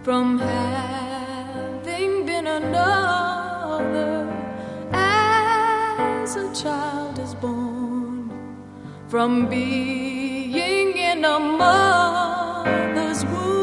from having been another, as a child is born from being in a mother's womb.